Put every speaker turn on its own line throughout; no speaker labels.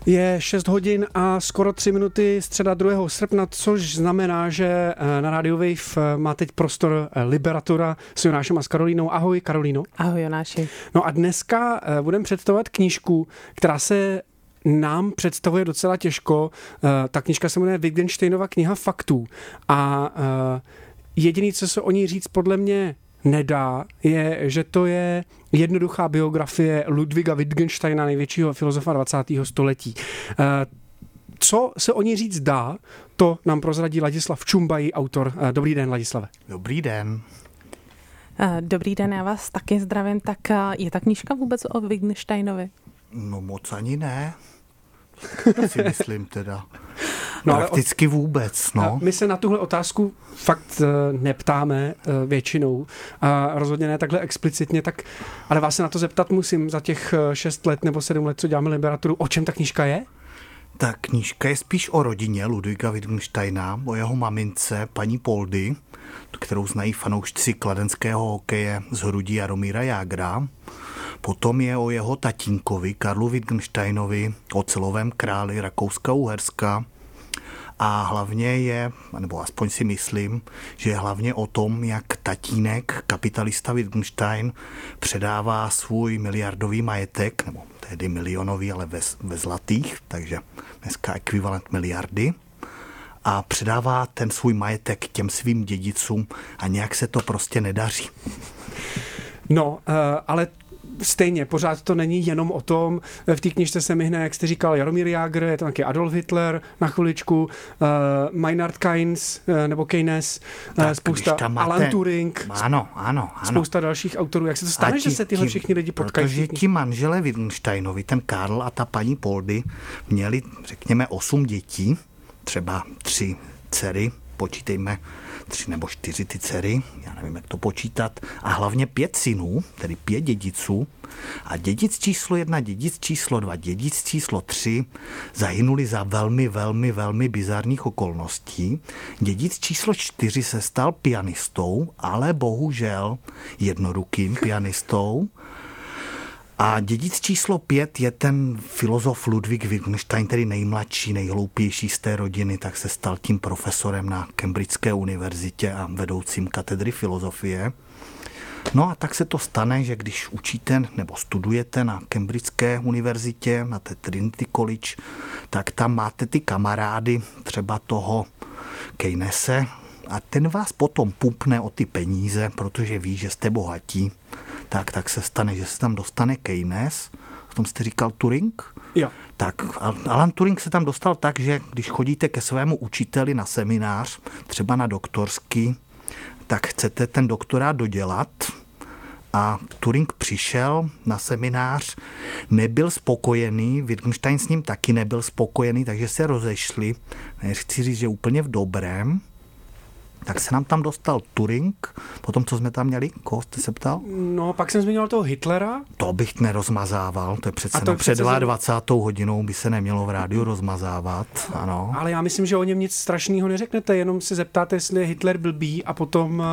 Je 6 hodin a skoro 3 minuty, středa 2. srpna, což znamená, že na Radio Wave má teď prostor Liberatura s Jonášem a s Karolínou. Ahoj, Karolíno.
Ahoj, Jonáši.
No a dneska budeme představovat knížku, která se nám představuje docela těžko. Ta knížka se jmenuje Wittgensteinova kniha faktů. A jediné, co se o ní říct podle mě nedá, je, že to je jednoduchá biografie Ludwiga Wittgensteina, největšího filozofa 20. století. Co se o ní říct dá, to nám prozradí Ladislav Čumbaj, autor. Dobrý den, Ladislave.
Dobrý den.
Dobrý den, já vás taky zdravím. Tak je ta knížka vůbec o Wittgensteinovi?
No moc ani ne. Si myslím teda.
No,
prakticky vůbec, no.
My se na tuhle otázku fakt neptáme většinou. A rozhodně ne takhle explicitně, tak, ale vás se na to zeptat musím za těch 6 let nebo 7 let, co děláme Liberaturu. O čem ta knížka je?
Ta knížka je spíš o rodině Ludwiga Wittgensteina, o jeho mamince, paní Poldy, kterou znají fanoušci kladenského hokeje z hrudí Jaromíra Jágra. Potom je o jeho tatínkovi, Karlu Wittgensteinovi, ocelovém králi Rakouska-Uherska. A hlavně je, nebo aspoň si myslím, že je hlavně o tom, jak tatínek, kapitalista Wittgenstein, předává svůj miliardový majetek, nebo tehdy milionový, ale ve zlatých, takže dneska ekvivalent miliardy, a předává ten svůj majetek těm svým dědicům a nějak se to prostě nedaří.
No, ale stejně, pořád to není jenom o tom. V té knižce se myhne, jak jste říkal, Jaromír Jágr, je tam taky Adolf Hitler na chviličku, Maynard Keynes, nebo Keynes, spousta, Alan Turing,
ano.
Spousta dalších autorů. Jak se to stane, že se tyhle všichni lidi potkají?
Protože ti manželé Wittgensteinovi, ten Karl a ta paní Poldy, měli, řekněme, 8 dětí, třeba 3 dcery, počítejme 3 nebo 4 ty dcery, já nevím, jak to počítat, a hlavně 5 synů, tedy 5 dědiců, a dědic číslo 1, dědic číslo 2, dědic číslo 3 zahynuli za velmi bizarních okolností. Dědic číslo 4 se stal pianistou, ale bohužel jednorukým pianistou. A dědic číslo 5 je ten filozof Ludwig Wittgenstein, tedy nejmladší, nejhloupější z té rodiny, tak se stal tím profesorem na Cambridgeské univerzitě a vedoucím katedry filozofie. No a tak se to stane, že když učíte nebo studujete na Cambridgeské univerzitě, na té Trinity College, tak tam máte ty kamarády, třeba toho Keynese, a ten vás potom pupne o ty peníze, protože ví, že jste bohatí. Tak se stane, že se tam dostane Keynes, v tom jste říkal Turing?
Jo.
Tak Alan Turing se tam dostal tak, že když chodíte ke svému učiteli na seminář, třeba na doktorský, tak chcete ten doktorát dodělat, a Turing přišel na seminář, nebyl spokojený, Wittgenstein s ním taky nebyl spokojený, takže se rozešli, nechci říct, že úplně v dobrém. Tak se nám tam dostal Turing, potom co jsme tam měli, koho jste se ptal?
No, pak jsem zmiňoval toho Hitlera.
To bych nerozmazával, to je přece před 22. hodinou by se nemělo v rádiu rozmazávat, ano.
Ale já myslím, že o něm nic strašného neřeknete, jenom se zeptáte, jestli je Hitler blbý a potom...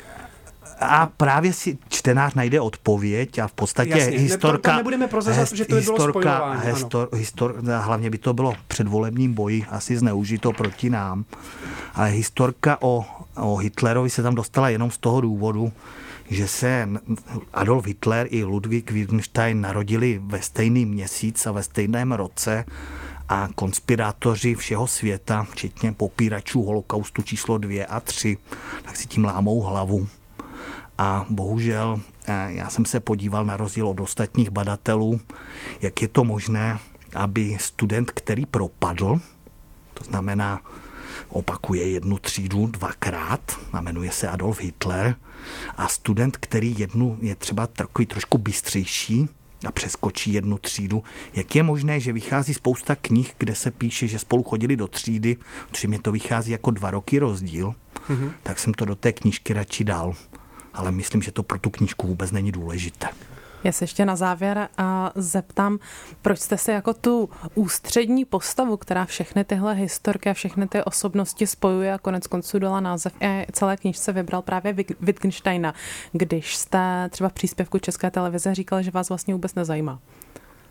A právě si čtenář najde odpověď a v podstatě historka...
nebudeme prozrazovat, že to by bylo spojování.
Hlavně by to bylo v předvolebním boji asi zneužito proti nám. Ale historka o Hitlerovi se tam dostala jenom z toho důvodu, že se Adolf Hitler i Ludwig Wittgenstein narodili ve stejný měsíc a ve stejném roce a konspirátoři všeho světa, včetně popíračů holokaustu číslo 2 a 3, tak si tím lámou hlavu. A bohužel já jsem se podíval na rozdíl od ostatních badatelů, jak je to možné, aby student, který propadl, to znamená opakuje jednu třídu 2krát, jmenuje se Adolf Hitler, a student, který je třeba takový trošku bystřejší a přeskočí jednu třídu, jak je možné, že vychází spousta knih, kde se píše, že spolu chodili do třídy, protože mě to vychází jako 2 roky rozdíl, tak jsem to do té knížky radši dal. Ale myslím, že to pro tu knížku vůbec není důležité.
Já se ještě na závěr zeptám, proč jste si jako tu ústřední postavu, která všechny tyhle historky a všechny ty osobnosti spojuje a konec konců dala název i celé knížce, vybral právě Wittgensteina, když jste třeba v příspěvku České televize říkal, že vás vlastně vůbec nezajímá.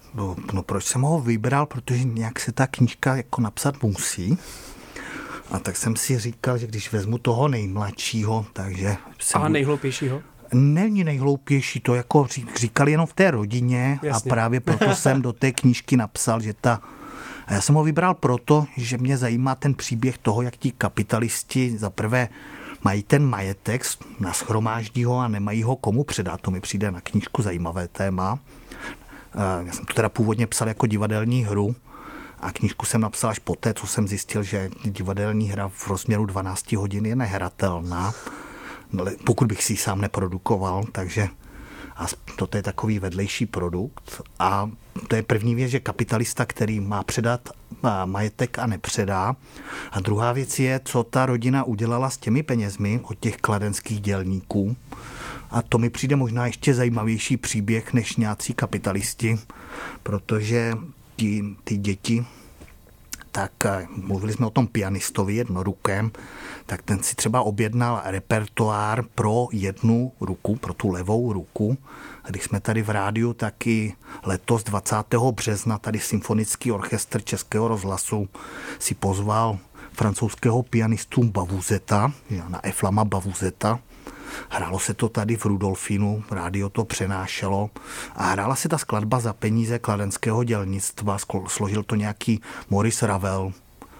No proč jsem ho vybral, protože nějak se ta knížka jako napsat musí. A tak jsem si říkal, že když vezmu toho nejmladšího, takže...
A nejhloupějšího?
Není nejhloupější, to jako říkali jenom v té rodině. Jasně. A právě proto jsem do té knížky napsal, že A já jsem ho vybral proto, že mě zajímá ten příběh toho, jak ti kapitalisti zaprvé mají ten majetek, nashromáždí ho a nemají ho komu předat. To mi přijde na knížku zajímavé téma. Já jsem to teda původně psal jako divadelní hru a knížku jsem napsal až poté, co jsem zjistil, že divadelní hra v rozměru 12 hodin je nehratelná, pokud bych si ji sám neprodukoval, takže a toto je takový vedlejší produkt. A to je první věc, že kapitalista, který má předat majetek a nepředá. A druhá věc je, co ta rodina udělala s těmi penězmi od těch kladenských dělníků. A to mi přijde možná ještě zajímavější příběh než nějací kapitalisti, protože ty děti, tak mluvili jsme o tom pianistovi jednorukém, tak ten si třeba objednal repertoár pro jednu ruku, pro tu levou ruku. A když jsme tady v rádiu, taky letos 20. března tady Symfonický orchestr Českého rozhlasu si pozval francouzského pianistu Bavuzeta, Jana Eflama Bavuzeta. Hrálo se to tady v Rudolfínu, rádio to přenášelo a hrála se ta skladba za peníze kladenského dělnictva, složil to nějaký Maurice Ravel.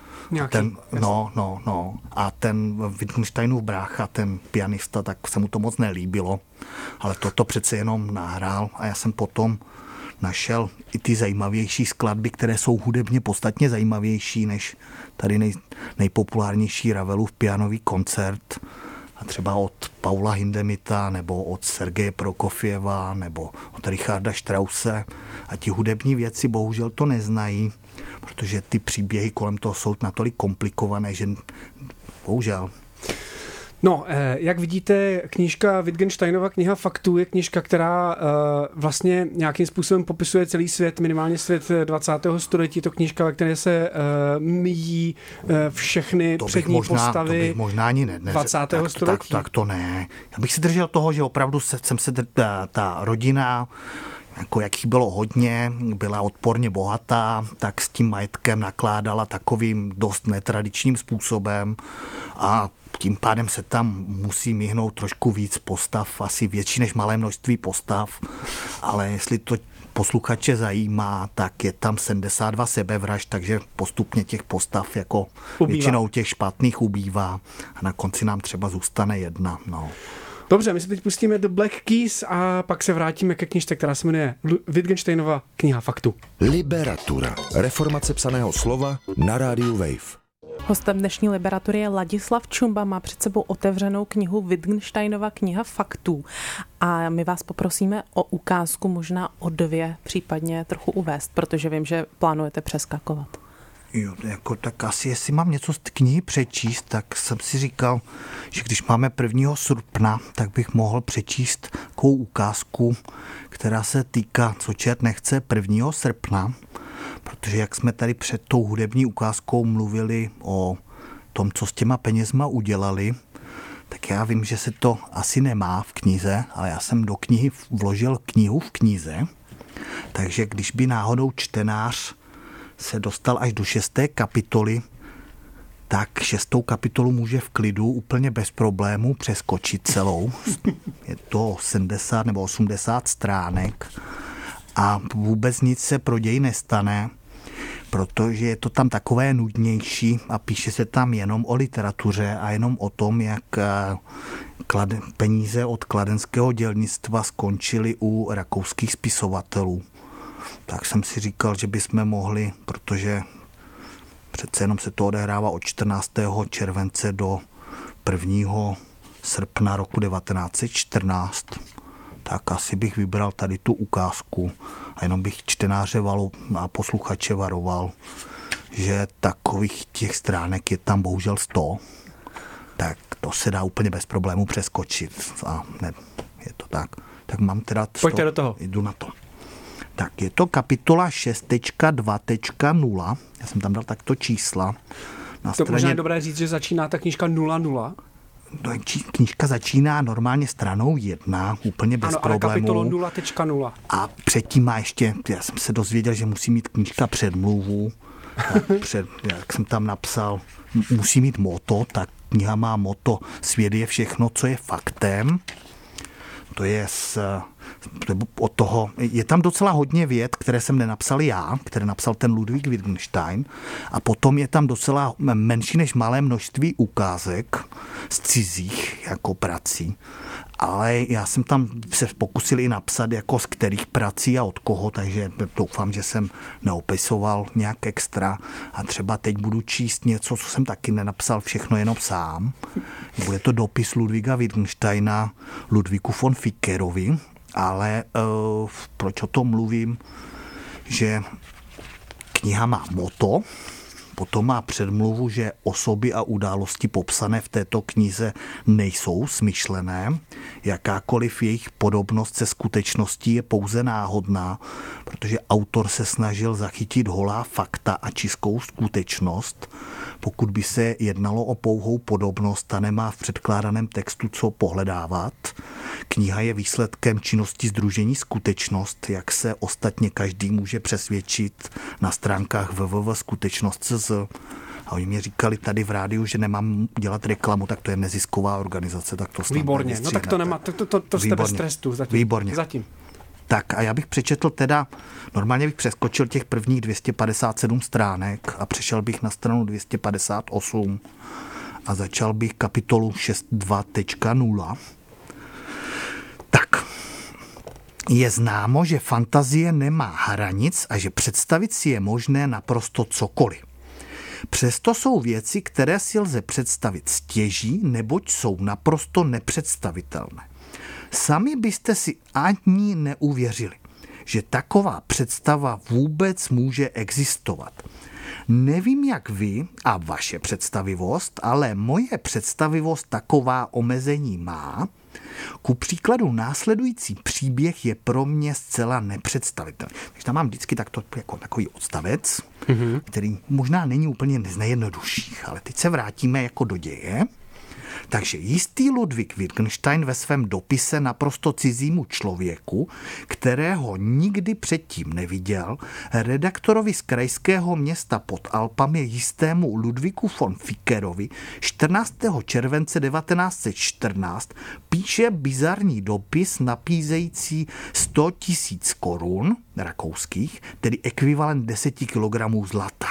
A ten Wittgensteinův brácha, ten pianista, tak se mu to moc nelíbilo, ale toto přece jenom nahrál a já jsem potom našel i ty zajímavější skladby, které jsou hudebně podstatně zajímavější než tady nejpopulárnější Ravelův pianový koncert. A třeba od Paula Hindemita, nebo od Sergeje Prokofjeva, nebo od Richarda Strause. A ti hudební věci bohužel to neznají, protože ty příběhy kolem toho jsou natolik komplikované, že bohužel.
No, jak vidíte, knížka Wittgensteinova kniha faktů je knížka, která vlastně nějakým způsobem popisuje celý svět, minimálně svět 20. století. To knížka, ve které se míjí všechny přední postavy.
To bych možná ani
20. století.
Tak to ne. Já bych si držel toho, že opravdu ta rodina, jako jakých bylo hodně, byla odporně bohatá, tak s tím majetkem nakládala takovým dost netradičním způsobem a tím pádem se tam musí mihnout trošku víc postav, asi větší než malé množství postav, ale jestli to posluchače zajímá, tak je tam 72 sebevražd, takže postupně těch postav jako většinou těch špatných ubývá a na konci nám třeba zůstane jedna. No.
Dobře, my se teď pustíme do Black Keys a pak se vrátíme ke knižce, která se jmenuje Wittgensteinova kniha faktů.
Liberatura. Reformace psaného slova na rádiu Wave.
Hostem dnešní Liberatury je Ladislav Čumba, má před sebou otevřenou knihu Wittgensteinova kniha faktů. A my vás poprosíme o ukázku, možná o 2, případně trochu uvést, protože vím, že plánujete přeskakovat.
Jo, jako tak asi, jestli mám něco z knihy přečíst, tak jsem si říkal, že když máme 1. srpna, tak bych mohl přečíst takovou ukázku, která se týká, co čert nechce, 1. srpna, protože jak jsme tady před tou hudební ukázkou mluvili o tom, co s těma penězma udělali, tak já vím, že se to asi nemá v knize, ale já jsem do knihy vložil knihu v knize, takže když by náhodou čtenář se dostal až do 6. kapitoly, tak 6. kapitolu může v klidu úplně bez problémů přeskočit celou. Je to 70 nebo 80 stránek a vůbec nic se pro děj nestane, protože je to tam takové nudnější a píše se tam jenom o literatuře a jenom o tom, jak peníze od kladenského dělnictva skončily u rakouských spisovatelů. Tak jsem si říkal, že bychom mohli, protože přece jenom se to odehrává od 14. července do 1. srpna roku 1914, tak asi bych vybral tady tu ukázku a jenom bych čtenáře a posluchače varoval, že takových těch stránek je tam bohužel 100, tak to se dá úplně bez problémů přeskočit a ne, je to tak. Tak mám teda...
Pojďte do toho.
Jdu na to. Tak je to kapitola 6.2.0. Já jsem tam dal takto čísla.
To možná je dobré říct, že začíná ta knížka 00.
knížka začíná normálně stranou 1, úplně bez problémů.
Ale kapitolou 0.0.
A předtím má ještě, já jsem se dozvěděl, že musí mít knížka předmluvu. Jak jsem tam napsal, musí mít motto, tak kniha má motto Svět je všechno, co je faktem. To je od toho, je tam docela hodně vět, které jsem nenapsal já, které napsal ten Ludwig Wittgenstein, a potom je tam docela menší než malé množství ukázek z cizích jako prací. Ale já jsem tam se pokusil i napsat, jako z kterých prací a od koho, takže doufám, že jsem neopisoval nějak extra a třeba teď budu číst něco, co jsem taky nenapsal všechno jenom sám. Bude to dopis Ludwiga Wittgensteina Ludwigu von Fickerovi, ale proč o tom mluvím, že kniha má motto, potom má předmluvu, že osoby a události popsané v této knize nejsou smyšlené. Jakákoliv jejich podobnost se skutečností je pouze náhodná, protože autor se snažil zachytit holá fakta a čistou skutečnost. Pokud by se jednalo o pouhou podobnost, ta nemá v předkládaném textu co pohledávat. Kniha je výsledkem činnosti sdružení Skutečnost, jak se ostatně každý může přesvědčit na stránkách www.skutečnost.cz. A oni mě říkali tady v rádiu, že nemám dělat reklamu, tak to je nezisková organizace, tak to snad
výborně, no tak to nemá, to jste bez trestu zatím.
Výborně.
Zatím.
Tak a já bych přečetl teda, normálně bych přeskočil těch prvních 257 stránek a přešel bych na stranu 258 a začal bych kapitolu 6.2.0. Tak, je známo, že fantazie nemá hranic a že představit si je možné naprosto cokoliv. Přesto jsou věci, které si lze představit stěží, neboť jsou naprosto nepředstavitelné. Sami byste si ani neuvěřili, že taková představa vůbec může existovat. Nevím, jak vy a vaše představivost, ale moje představivost taková omezení má. Ku příkladu následující příběh je pro mě zcela nepředstavitelný. Takže tam mám vždycky jako takový odstavec, který možná není úplně z nejjednodušších, ale teď se vrátíme jako do děje. Takže jistý Ludwig Wittgenstein ve svém dopise naprosto cizímu člověku, kterého nikdy předtím neviděl, redaktorovi z krajského města pod Alpami jistému Ludwigu von Fickerovi 14. července 1914 píše bizarní dopis nabízející 100 000 korun rakouských, tedy ekvivalent 10 kilogramů zlata.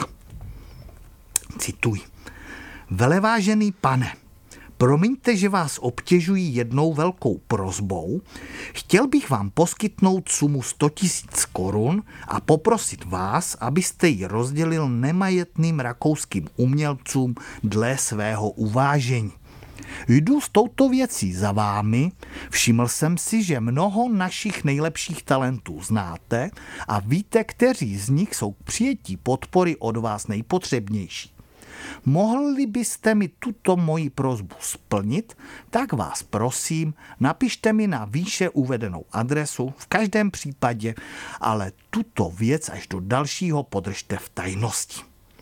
Cituji. Velevážený pane, promiňte, že vás obtěžuji jednou velkou prosbou. Chtěl bych vám poskytnout sumu 100 000 korun a poprosit vás, abyste ji rozdělil nemajetným rakouským umělcům dle svého uvážení. Jdu s touto věcí za vámi, všiml jsem si, že mnoho našich nejlepších talentů znáte a víte, kteří z nich jsou k přijetí podpory od vás nejpotřebnější. Mohli byste mi tuto moji prosbu splnit, tak vás prosím, napište mi na výše uvedenou adresu, v každém případě, ale tuto věc až do dalšího podržte v tajnosti.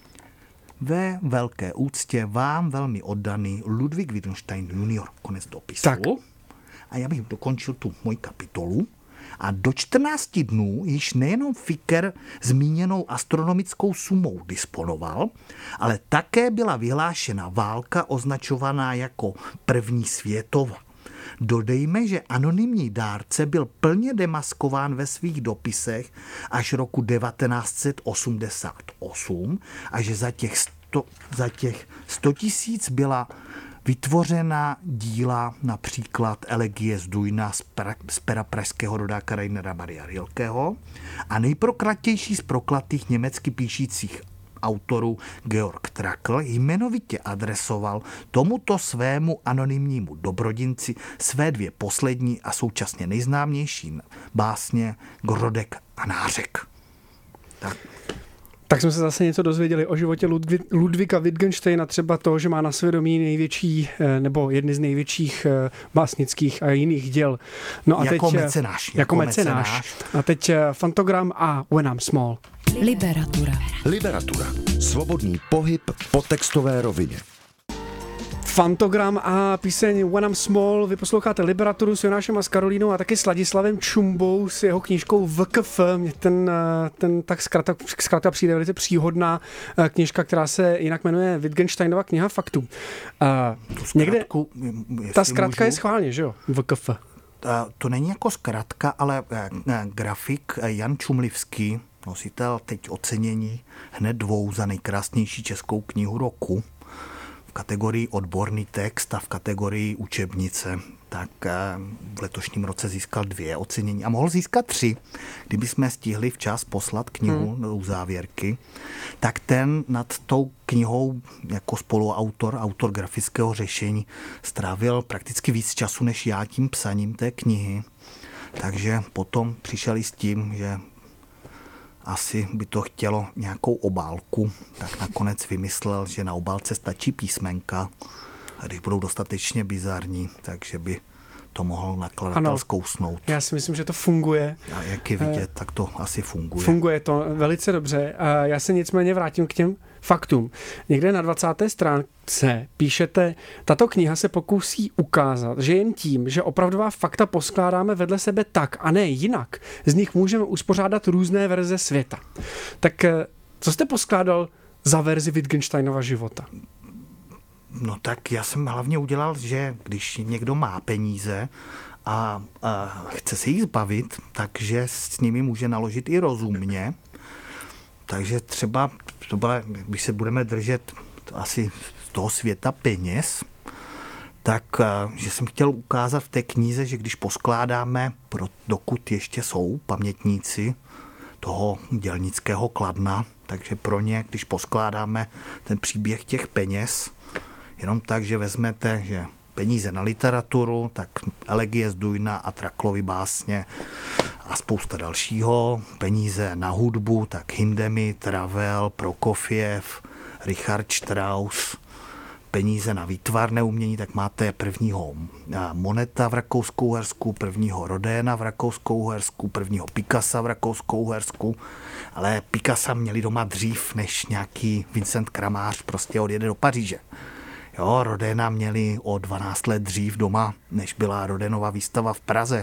Ve velké úctě vám velmi oddaný Ludwig Wittgenstein junior. Konec dopisu.
Tak.
A já bych dokončil tu moji kapitolu. A do 14 dnů již nejenom Ficker zmíněnou astronomickou sumou disponoval, ale také byla vyhlášena válka označovaná jako první světová. Dodejme, že anonymní dárce byl plně demaskován ve svých dopisech až roku 1988 a že za těch 100 000 byla vytvořena díla například Elegie z Dujna z pera pražského rodáka Rainera Maria Rilkeho a nejproklatější z proklatých německy píšících autorů Georg Trakl jmenovitě adresoval tomuto svému anonymnímu dobrodinci své 2 poslední a současně nejznámější básně Grodek a Nářek.
Tak jsme se zase něco dozvěděli o životě Ludwiga Wittgensteina, třeba to, že má na svědomí největší, nebo jedny z největších básnických a jiných děl. No a
jako
teď,
mecenáš.
Jako mecenáš. A teď Fantogram a When I'm Small.
Literatura. Svobodný pohyb po textové rovině.
Fantogram a píseň When I'm Small. Vy posloucháte Liberaturu s Jonášem a s Karolínou a taky s Ladislavem Čumbou s jeho knížkou VKF. Mně ten tak zkrátka přijde velice příhodná knížka, která se jinak jmenuje Wittgensteinova kniha faktů. Někde ta zkratka je schválně, že jo? VKF.
To není jako zkratka, ale grafik Jan Čumlivský, nositel teď ocenění hned 2 za nejkrásnější českou knihu roku v kategorii odborný text a v kategorii učebnice, tak v letošním roce získal 2 ocenění a mohl získat 3, kdyby jsme stihli včas poslat knihu do závěrky, tak ten nad tou knihou jako spoluautor, autor grafického řešení strávil prakticky víc času než já tím psaním té knihy. Takže potom přišel s tím, že asi by to chtělo nějakou obálku, tak nakonec vymyslel, že na obálce stačí písmenka a když budou dostatečně bizarní, takže by to mohl nakladatel zkousnout.
Já si myslím, že to funguje.
A jak je vidět, tak to asi funguje.
Funguje to velice dobře. Já se nicméně vrátím k těm faktům. Někde na 20. stránce píšete, tato kniha se pokusí ukázat, že jen tím, že opravdová fakta poskládáme vedle sebe tak a ne jinak, z nich můžeme uspořádat různé verze světa. Tak co jste poskládal za verzi Wittgensteinova života?
No tak já jsem hlavně udělal, že když někdo má peníze a chce se jich zbavit, takže s nimi může naložit i rozumně. Takže třeba, když se budeme držet asi z toho světa peněz, tak že jsem chtěl ukázat v té knize, že když poskládáme, dokud ještě jsou pamětníci toho dělnického Kladna, takže pro ně, když poskládáme ten příběh těch peněz, jenom tak, že vezmete, že peníze na literaturu, tak Elegie z Dujna a Traklovy básně a spousta dalšího, peníze na hudbu, tak Hindemith, Ravel, Prokofjev, Richard Strauss, peníze na výtvarné umění, tak máte prvního Moneta v Rakousku-Uhersku, prvního Rodéna v Rakousku-Uhersku, prvního Picassa v Rakousku-Uhersku, ale Picassa měli doma dřív, než nějaký Vincent Kramář prostě odjede do Paříže. Jo, Rodéna měli o 12 let dřív doma, než byla Rodénova výstava v Praze.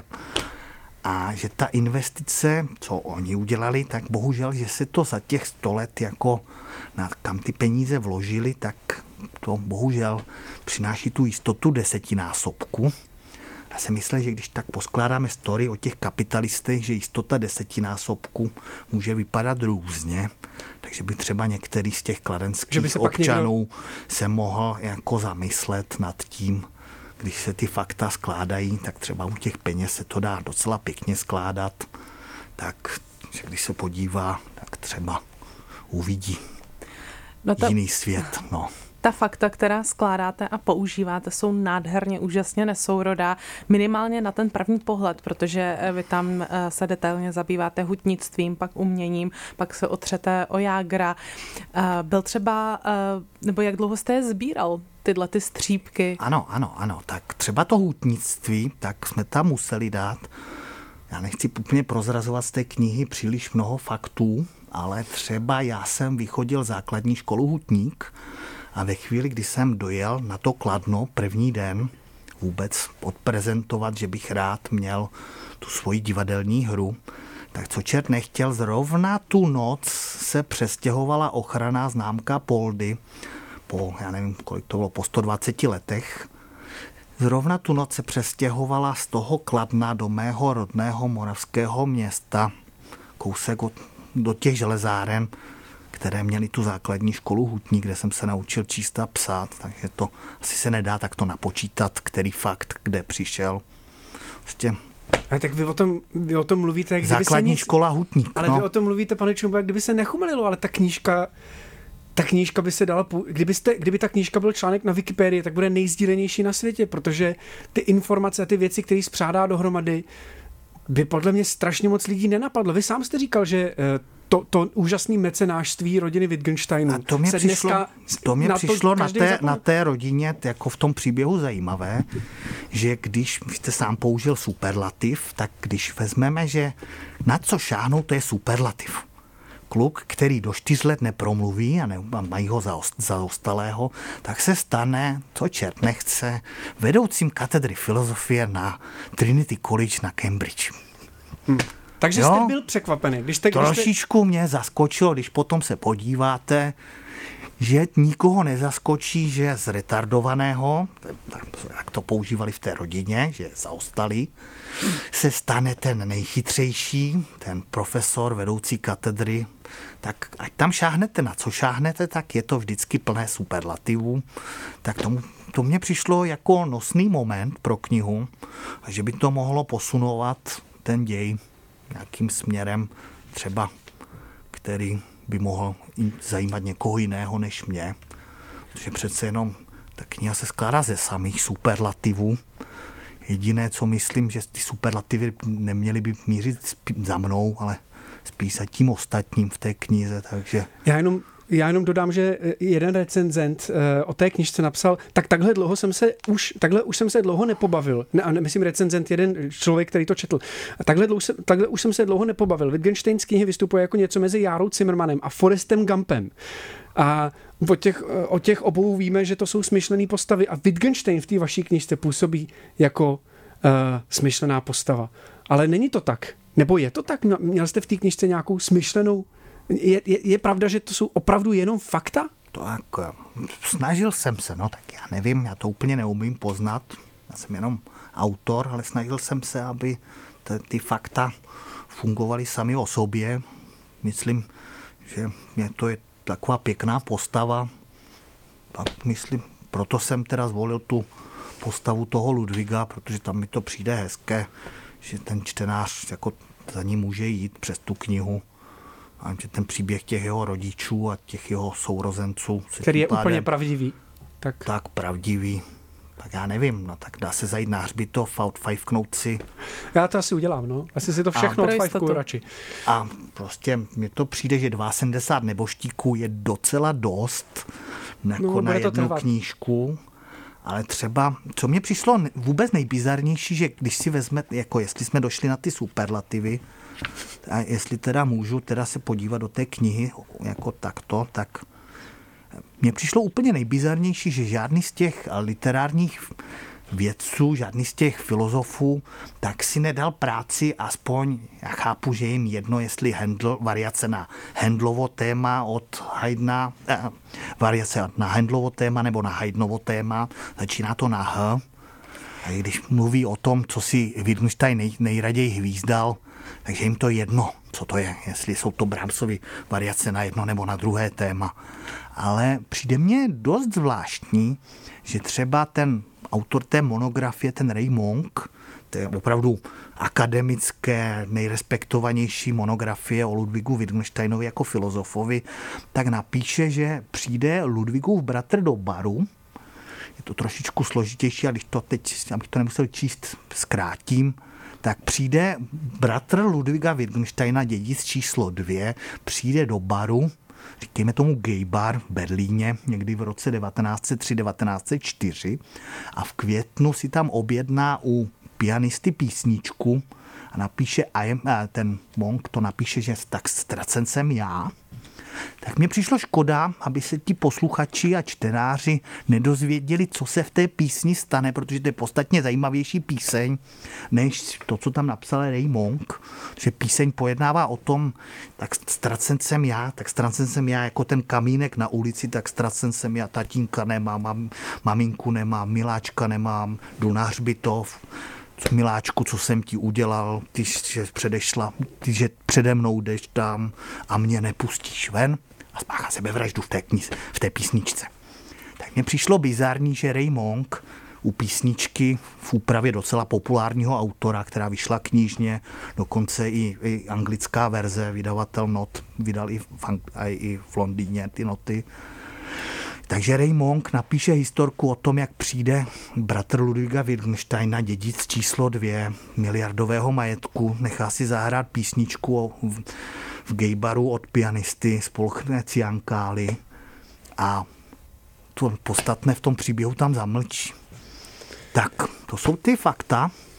A že ta investice, co oni udělali, tak bohužel, že se to za těch 100 let jako kam ty peníze vložili, tak to bohužel přináší tu jistotu 10násobku. Já si myslím, že když tak poskládáme story o těch kapitalistech, že jistota 10násobku může vypadat různě, takže by třeba některý z těch kladenských občanů se mohl jako zamyslet nad tím, když se ty fakta skládají, tak třeba u těch peněz se to dá docela pěkně skládat, tak že když se podívá, tak třeba uvidí jiný svět. No.
Ta fakta, která skládáte a používáte, jsou nádherně, úžasně nesourodá, minimálně na ten první pohled, protože vy tam se detailně zabýváte hutnictvím, pak uměním, pak se otřete o jágra. Byl třeba, nebo jak dlouho jste je sbíral, tyhle ty střípky?
Ano. Tak třeba to hutnictví, tak jsme tam museli dát, já nechci úplně prozrazovat z té knihy příliš mnoho faktů, ale třeba já jsem vychodil základní školu hutník, a ve chvíli, kdy jsem dojel na to Kladno první den vůbec odprezentovat, že bych rád měl tu svoji divadelní hru, tak co čert nechtěl, zrovna tu noc se přestěhovala ochranná známka Poldy po, já nevím, kolik to bylo, po 120 letech. Zrovna tu noc se přestěhovala z toho Kladna do mého rodného moravského města, kousek do těch železáren, které měly tu základní školu hutník, kde jsem se naučil číst a psát, takže to asi se nedá takto napočítat, který fakt kde přišel. Prostě
ale tak vy o tom mluvíte, jak
základní škola hutník.
Ale vy o tom mluvíte, pane Čumbo, jak kdyby se nechumelilo, ale ta knížka by se dala, kdyby ta knížka byl článek na Wikipedii, tak bude nejsdílenější na světě, protože ty informace a ty věci, které spřádá dohromady, by podle mě strašně moc lidí nenapadlo. Vy sám jste říkal, že to úžasné mecenášství rodiny Wittgensteinů.
A to mě přišlo na té rodině jako v tom příběhu zajímavé, že když jste sám použil superlativ, tak když vezmeme, že na co šáhnou, to je superlativ. kluk, který do 4 let nepromluví a mají ho zaostalého, tak se stane, co čert nechce, vedoucím katedry filozofie na Trinity College na Cambridge.
Takže jste byl překvapený.
Trošičku mě zaskočilo, když potom se podíváte, že nikoho nezaskočí, že z retardovaného, jak to používali v té rodině, že zaostalý, se stane ten nejchytřejší, ten profesor, vedoucí katedry, tak ať tam šáhnete, na co šáhnete, tak je to vždycky plné superlativů. Tak to mně přišlo jako nosný moment pro knihu, a že by to mohlo posunovat ten děj nějakým směrem třeba, který by mohl zajímat někoho jiného než mě. Protože přece jenom ta kniha se skládá ze samých superlativů. Jediné, co myslím, že ty superlativy neměly by mířit za mnou, ale spíš za tím ostatním v té knize. Takže...
Já jenom dodám, že jeden recenzent o té knižce napsal, takhle už jsem se dlouho nepobavil. Myslím recenzent, jeden člověk, který to četl. Takhle už jsem se dlouho nepobavil. Wittgenstein z knihy vystupuje jako něco mezi Járou Zimmermanem a Forrestem Gumpem. A o těch obou víme, že to jsou smyšlené postavy a Wittgenstein v té vaší knižce působí jako smyšlená postava. Ale není to tak. Nebo je to tak? Měl jste v té knižce nějakou smyšlenou? Je pravda, že to jsou opravdu jenom fakta?
To jako, snažil jsem se, tak já nevím, já to úplně neumím poznat. Já jsem jenom autor, ale snažil jsem se, aby ty fakta fungovaly sami o sobě. Myslím, že to je taková pěkná postava. Tak myslím, proto jsem teda zvolil tu postavu toho Ludwiga, protože tam mi to přijde hezké, že ten čtenář jako za ní může jít přes tu knihu. A že ten příběh těch jeho rodičů a těch jeho sourozenců...
Který je úplně pravdivý.
Tak pravdivý. Tak já nevím, tak dá se zajít na hřbitov a odfajfknout si.
Já to asi udělám, Asi si to všechno odfajfkuju radši.
A prostě mně to přijde, že 72 neboštíků je docela dost jako na jednu knížku. Ale třeba, co mě přišlo vůbec nejbizarnější, že když si vezmete, jako jestli jsme došli na ty superlativy, a jestli teda můžu teda se podívat do té knihy jako takto, tak mně přišlo úplně nejbizarnější, že žádný z těch literárních vědců, žádný z těch filozofů, tak si nedal práci, aspoň já chápu, že jim jedno, jestli Handel, variace na Handlovo téma od Haydna, variace na Handlovo téma nebo na Haydnovo téma, začíná to na H. A když mluví o tom, co si Wittgenstein nejraději hvízdal, takže jim to jedno, co to je, jestli jsou to Brahmsovy variace na jedno nebo na druhé téma. Ale přijde mně dost zvláštní, že třeba ten autor té monografie, ten Ray Monk, to je opravdu akademické, nejrespektovanější monografie o Ludwigu Wittgensteinovi jako filozofovi, tak napíše, že přijde Ludwigův bratr do baru. Je to trošičku složitější, a když to teď, abych to nemusel číst, zkrátím, tak přijde bratr Ludwiga Wittgensteina, dědic číslo 2, přijde do baru, říkejme tomu gay bar v Berlíně, někdy v roce 1903-1904 a v květnu si tam objedná u pianisty písničku a napíše, ten Monk to napíše, že tak ztracen jsem já. Tak mně přišlo škoda, aby se ti posluchači a čtenáři nedozvěděli, co se v té písni stane, protože to je podstatně zajímavější píseň, než to, co tam napsal Ray Monk, že píseň pojednává o tom, tak ztracen jsem já jako ten kamínek na ulici, tak ztracen jsem já, tatínka nemám, maminku nemám, miláčka nemám, jdu na hřbitov, miláčku, co jsem ti udělal, ty, že předešla, ty, že přede mnou jdeš tam a mě nepustíš ven a spáchá sebevraždu v té písničce. Tak mně přišlo bizarní, že Ray Monk u písničky v úpravě docela populárního autora, která vyšla knižně, dokonce i anglická verze, vydavatel Not vydal i v Londýně ty noty. Takže Ray Monk napíše historku o tom, jak přijde bratr Ludwiga Wittgensteina, dědic číslo 2 miliardového majetku, nechá si zahrát písničku v gaybaru od pianisty, spolkne ciankály a to podstatné v tom příběhu tam zamlčí. Tak, to jsou ty fakta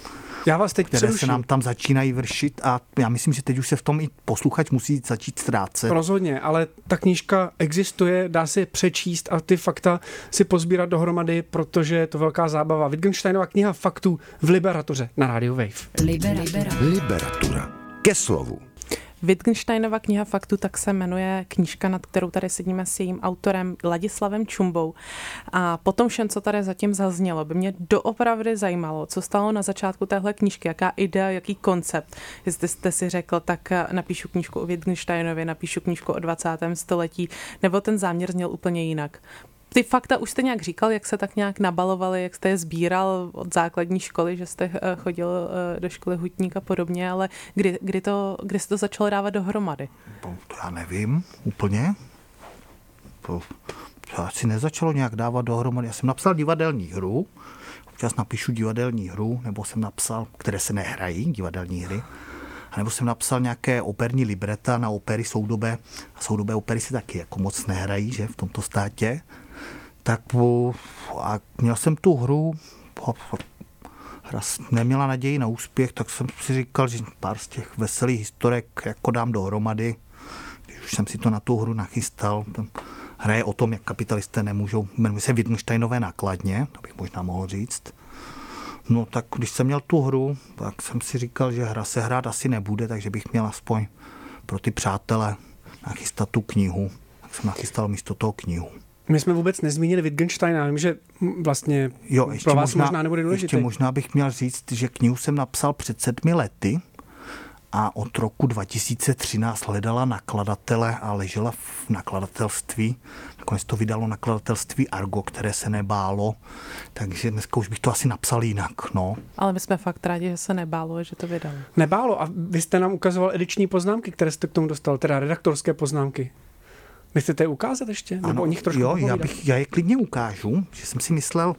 Já vás teď
které
přeruším.
se nám tam začínají vršit a já myslím, že teď už se v tom i posluchač musí začít ztrácet.
Rozhodně, ale ta knížka existuje, dá se přečíst a ty fakta si pozbírat dohromady, protože je to velká zábava. Wittgensteinova kniha faktů v Liberatuře na rádiu Wave.
Liberatura. Ke slovu.
Wittgensteinova kniha faktů, tak se jmenuje knížka, nad kterou tady sedíme s jejím autorem Ladislavem Čumbou. A potom všem, co tady zatím zaznělo, by mě doopravdy zajímalo, co stalo na začátku téhle knížky, jaká idea, jaký koncept. Jestli jste si řekl, tak napíšu knížku o Wittgensteinovi, napíšu knížku o 20. století, nebo ten záměr zněl úplně jinak. Ty fakta už jste nějak říkal, jak se tak nějak nabalovali, jak jste je sbíral od základní školy, že jste chodil do školy hutník a podobně, ale kdy se to začalo dávat dohromady?
To já nevím úplně. To asi nezačalo nějak dávat dohromady. Já jsem napsal divadelní hru, občas napíšu divadelní hru, nebo jsem napsal, které se nehrají, divadelní hry, a nebo jsem napsal nějaké operní libreta na opery soudobé. A soudobé opery se taky jako moc nehrají, že, v tomto státě. Tak a měl jsem tu hru, hra neměla naději na úspěch, tak jsem si říkal, že pár z těch veselých historek jako dám dohromady. Když už jsem si to na tu hru nachystal, hra je o tom, jak kapitalisté nemůžou, jmenuje se Wittgensteinové nákladně, to bych možná mohl říct. No tak když jsem měl tu hru, tak jsem si říkal, že hra se hrát asi nebude, takže bych měl aspoň pro ty přátele nachystat tu knihu. Tak jsem nachystal místo toho knihu.
My jsme vůbec nezmínili Wittgensteina, vím, že vlastně pro vás možná nebude důležitý.
Ještě možná bych měl říct, že knihu jsem napsal před 7 lety a od roku 2013 hledala nakladatele a ležela v nakladatelství. Nakonec to vydalo nakladatelství Argo, které se nebálo, takže dneska už bych to asi napsal jinak. No.
Ale my jsme fakt rádi, že se nebálo, že to vydalo.
Nebálo a vy jste nám ukazoval ediční poznámky, které jste k tomu dostal, teda redaktorské poznámky. Nechcete je ukázat ještě? Nebo o nich trošku
já je klidně ukážu, že jsem si myslel,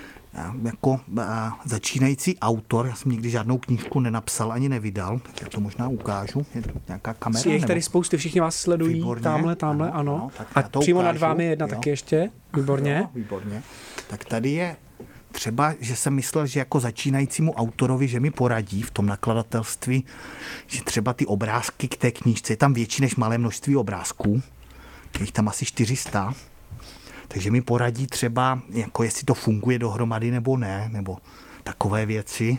jako začínající autor, já jsem nikdy žádnou knížku nenapsal ani nevydal, tak já to možná ukážu. Je to nějaká kamera?
Je jich tady spousty, všichni vás sledují. Výborně, tamhle, ano.
A
přímo nad vámi je jedna taky ještě. Výborně.
Výborně. Tak tady je třeba, že jsem myslel, že jako začínajícímu autorovi, že mi poradí v tom nakladatelství, že třeba ty obrázky k té knížce, je tam větší než malé množství obrázků, je jich tam asi 400, takže mi poradí třeba, jako jestli to funguje dohromady nebo ne, nebo takové věci.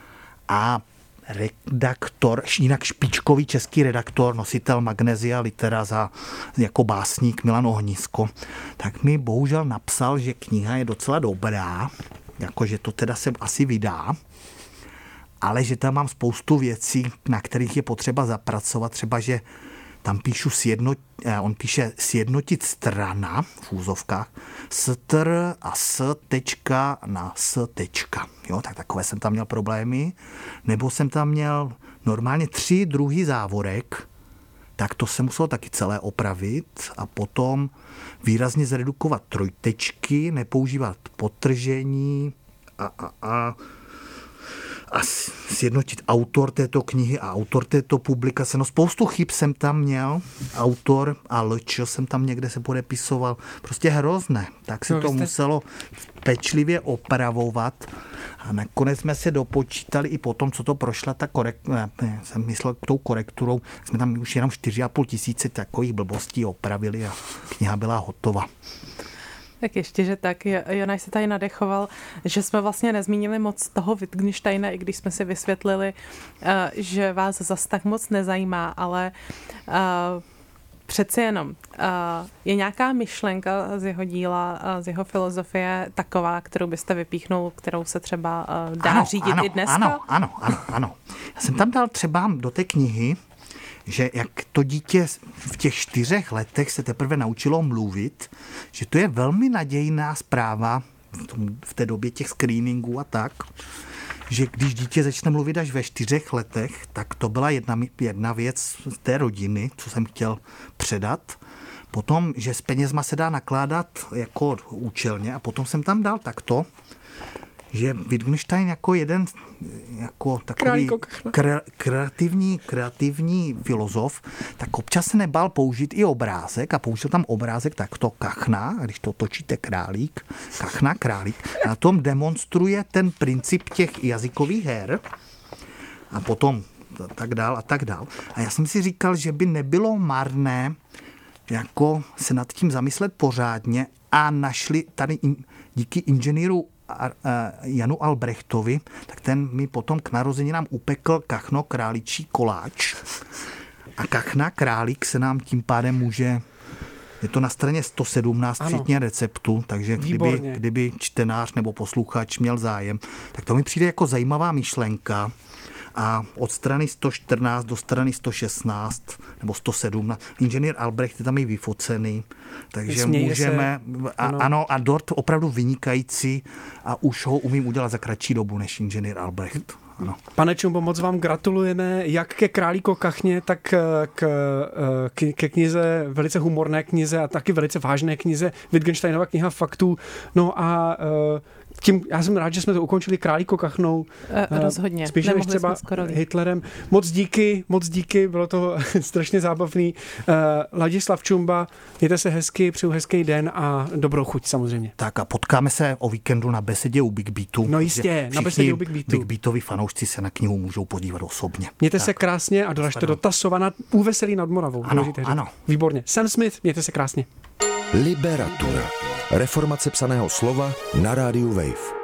A redaktor, jinak špičkový český redaktor, nositel Magnesia Litera jako básník Milan Ohnisko, tak mi bohužel napsal, že kniha je docela dobrá, jakože to teda se asi vydá, ale že tam mám spoustu věcí, na kterých je potřeba zapracovat, třeba, že tam píšu on píše sjednotit strana v úzovkách str a s tečka na s tečka. Jo, tak takové jsem tam měl problémy. Nebo jsem tam měl normálně 3 druhy závorek, tak to se muselo taky celé opravit a potom výrazně zredukovat trojtečky, nepoužívat podtržení a sjednotit autor této knihy a autor této publikace. No spoustu chyb jsem tam měl, autor a lč jsem tam někde se podepisoval. Prostě hrozné. Tak se to muselo pečlivě opravovat a nakonec jsme se dopočítali i potom, co to prošla ta jsem myslel tou korekturou, jsme tam už jenom 4,5 tisíce takových blbostí opravili a kniha byla hotová.
Tak ještě, že tak, Jonáš se tady nadechoval, že jsme vlastně nezmínili moc toho Wittgensteina, i když jsme si vysvětlili, že vás zas tak moc nezajímá, ale přeci jenom je nějaká myšlenka z jeho díla, z jeho filozofie taková, kterou byste vypíchnul, kterou se třeba dá řídit i dneska?
Ano. Já jsem tam dal třeba do té knihy, že jak to dítě v těch 4 letech se teprve naučilo mluvit, že to je velmi nadějná zpráva v té době těch screeningů a tak, že když dítě začne mluvit až ve 4 letech, tak to byla jedna věc z té rodiny, co jsem chtěl předat. Potom, že s penězma se dá nakládat jako účelně a potom jsem tam dal takto, že Wittgenstein jako jeden jako takový kreativní filozof, tak občas se nebál použít i obrázek a použil tam obrázek takto kachna, když to točíte králík, kachna, králík, a na tom demonstruje ten princip těch jazykových her a potom tak dál a tak dál. A já jsem si říkal, že by nebylo marné jako se nad tím zamyslet pořádně a našli tady díky inženýru Janu Albrechtovi, tak ten mi potom k narozeninám upekl kachno králičí koláč. A kachna králík se nám tím pádem může, je to na straně 117 včetně receptu, takže kdyby čtenář nebo posluchač měl zájem, tak to mi přijde jako zajímavá myšlenka. A od strany 114 do strany 116 nebo 117 inženýr Albrecht je tam i vyfocený, takže můžeme, a dort opravdu vynikající a už ho umím udělat za kratší dobu než inženýr Albrecht. Ano.
Pane Čumbo, moc vám gratulujeme jak ke Králíko kachně, tak ke knize, velice humorné knize a taky velice vážné knize Wittgensteinova kniha faktů. No a tím, já jsem rád, že jsme to ukončili Králíko kachnou.
Rozhodně.
Spíš než třeba Hitlerem. Moc díky, bylo to strašně zábavný. Ladislav Čumba, mějte se hezky, přeju hezký den a dobrou chuť samozřejmě.
Tak a potkáme se o víkendu na besedě u Big Beatu.
No jistě, na besedě u Big Beatu.
Big Beatovi fanoušci se na knihu můžou podívat osobně.
Mějte se krásně a doražte do Tasova u Veselí nad Moravou.
Ano.
Výborně. Sam Smith, mějte se krásně.
Liberatura. Reformace psaného slova na rádiu Wave.